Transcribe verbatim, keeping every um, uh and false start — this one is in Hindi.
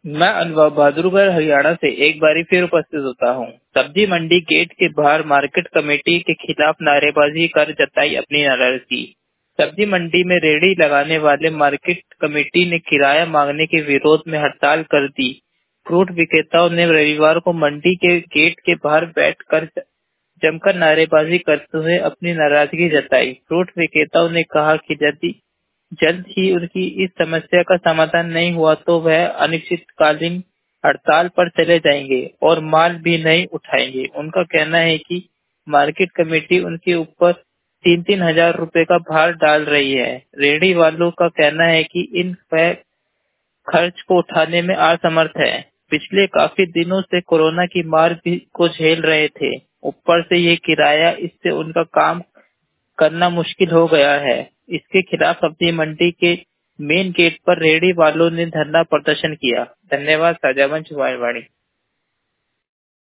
मैं अनुभव बहादुरगढ़ हरियाणा से एक बारी फिर उपस्थित होता हूँ। सब्जी मंडी गेट के बाहर मार्केट कमेटी के खिलाफ नारेबाजी कर जताई अपनी नाराजगी। सब्जी मंडी में रेहड़ी लगाने वाले मार्केट कमेटी ने किराया मांगने के विरोध में हड़ताल कर दी। फ्रूट विक्रेताओं ने रविवार को मंडी के गेट के बाहर बैठकर जमकर नारेबाजी करते हुए अपनी नाराजगी जताई। फ्रूट विक्रेताओं ने कहा कि यदि जल्द ही उनकी इस समस्या का समाधान नहीं हुआ तो वह अनिश्चितकालीन हड़ताल पर चले जाएंगे और माल भी नहीं उठाएंगे। उनका कहना है कि मार्केट कमेटी उनके ऊपर तीन तीन हजार रुपए का भार डाल रही है। रेहड़ी वालों का कहना है कि इन वह खर्च को उठाने में असमर्थ है। पिछले काफी दिनों से कोरोना की मार भी को झेल रहे थे। ऊपर से ये किराया, इससे उनका काम करना मुश्किल हो गया है। इसके खिलाफ सब्जी मंडी के मेन गेट पर रेहड़ी वालों ने धरना प्रदर्शन किया। धन्यवाद। साझा मंच वाणी।